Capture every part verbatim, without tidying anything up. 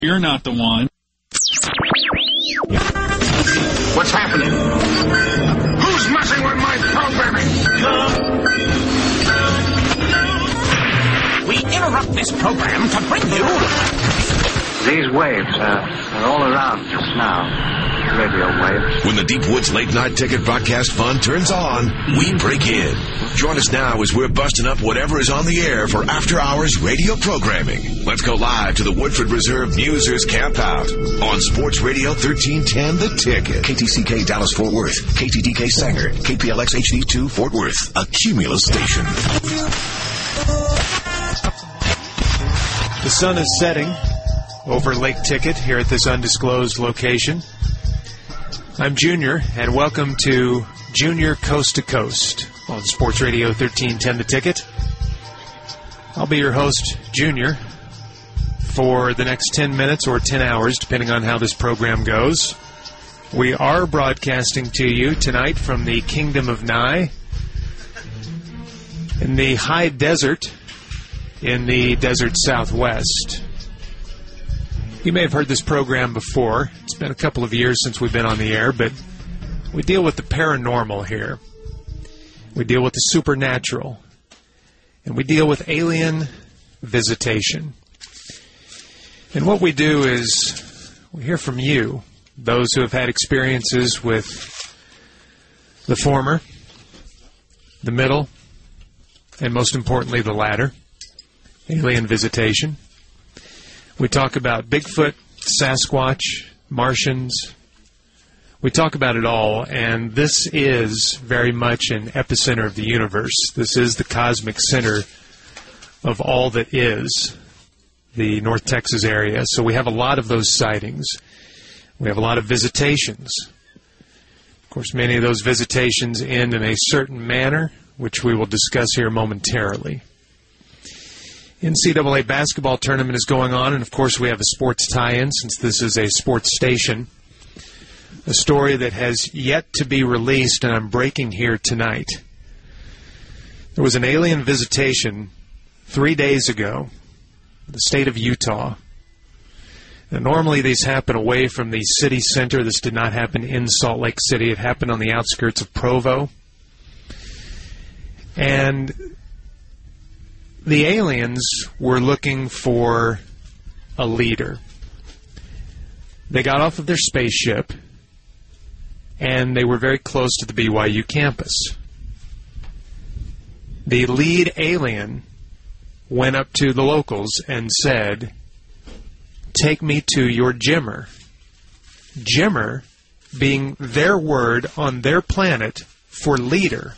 You're not the one. What's happening? Who's messing with my programming? We interrupt this program to bring you... These waves uh, are all around just now. Radio waves. When the Deep Woods Late Night Ticket Broadcast Fund turns on, we break in. Join us now as we're busting up whatever is on the air for after-hours radio programming. Let's go live to the Woodford Reserve Musers Camp Out on Sports Radio thirteen ten The Ticket. K T C K Dallas-Fort Worth, K T D K Sanger, K P L X H D two Fort Worth, a Cumulus station. The sun is setting over Lake Ticket here at this undisclosed location. I'm Junior, and welcome to Junior Coast to Coast on Sports Radio thirteen ten The Ticket. I'll be your host, Junior, for the next ten minutes or ten hours, depending on how this program goes. We are broadcasting to you tonight from the Kingdom of Nye in the high desert in the desert southwest. You may have heard this program before. It's been a couple of years since we've been on the air, but we deal with the paranormal here. We deal with the supernatural. And we deal with alien visitation. And what we do is we hear from you, those who have had experiences with the former, the middle, and most importantly, the latter, alien visitation. We talk about Bigfoot, Sasquatch, Martians. We talk about it all, and this is very much an epicenter of the universe. This is the cosmic center of all that is the North Texas area. So we have a lot of those sightings. We have a lot of visitations. Of course, many of those visitations end in a certain manner, which we will discuss here momentarily. N C double A basketball tournament is going on, and of course we have a sports tie-in since this is a sports station. A story that has yet to be released, and I'm breaking here tonight. There was an alien visitation three days ago in the state of Utah. Now, normally these happen away from the city center. This did not happen in Salt Lake City. It happened on the outskirts of Provo. And the aliens were looking for a leader. They got off of their spaceship, and they were very close to the B Y U campus. The lead alien went up to the locals and said, "Take me to your Jimmer." Jimmer being their word on their planet for leader.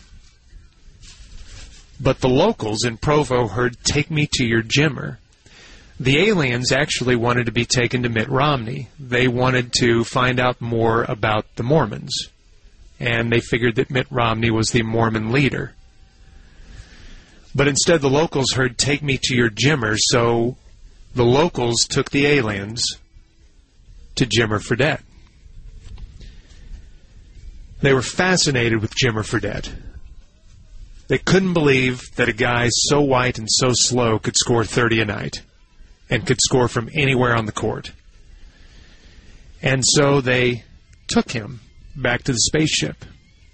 But the locals in Provo heard, "Take me to your Jimmer." The aliens actually wanted to be taken to Mitt Romney. They wanted to find out more about the Mormons. And they figured that Mitt Romney was the Mormon leader. But instead the locals heard, "Take me to your Jimmer," so the locals took the aliens to Jimmer Fredette. They were fascinated with Jimmer Fredette. They couldn't believe that a guy so white and so slow could score thirty a night and could score from anywhere on the court. And so they took him back to the spaceship.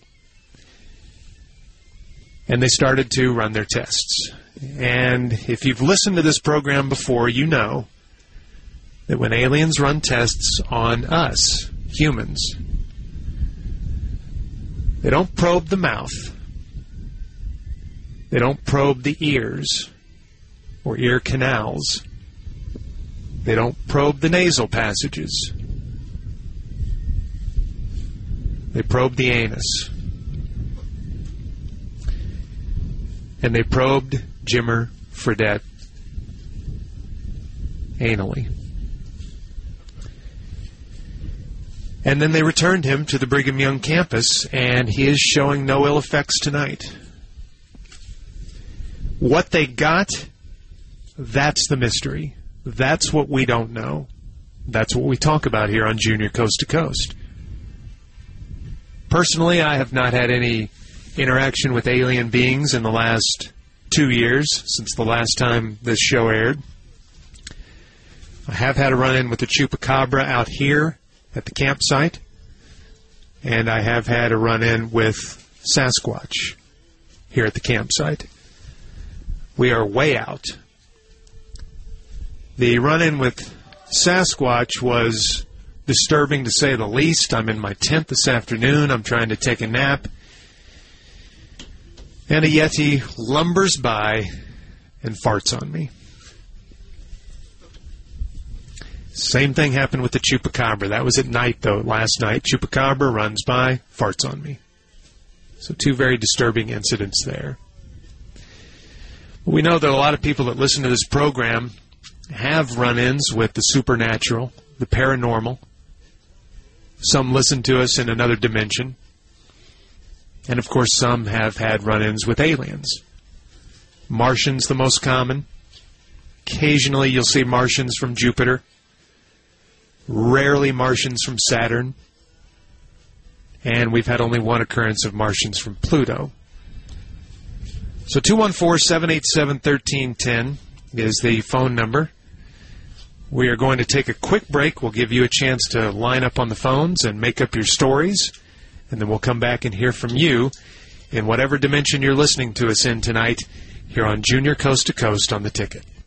And they started to run their tests. And if you've listened to this program before, you know that when aliens run tests on us, humans, they don't probe the mouth. They don't probe the ears or ear canals. They don't probe the nasal passages. They probe the anus. And they probed Jimmer Fredette anally. And then they returned him to the Brigham Young campus, and he is showing no ill effects tonight. What they got, that's the mystery. That's what we don't know. That's what we talk about here on Junior Coast to Coast. Personally, I have not had any interaction with alien beings in the last two years, since the last time this show aired. I have had a run-in with the chupacabra out here at the campsite, and I have had a run-in with Sasquatch here at the campsite. We are way out. The run-in with Sasquatch was disturbing, to say the least. I'm in my tent this afternoon. I'm trying to take a nap. And a Yeti lumbers by and farts on me. Same thing happened with the chupacabra. That was at night, though, last night. Chupacabra runs by, farts on me. So two very disturbing incidents there. We know that a lot of people that listen to this program have run-ins with the supernatural, the paranormal. Some listen to us in another dimension. And, of course, some have had run-ins with aliens. Martians, the most common. Occasionally you'll see Martians from Jupiter. Rarely Martians from Saturn. And we've had only one occurrence of Martians from Pluto. So two one four, seven eight seven, one three one zero is the phone number. We are going to take a quick break. We'll give you a chance to line up on the phones and make up your stories. And then we'll come back and hear from you in whatever dimension you're listening to us in tonight here on Junior Coast to Coast on the Ticket.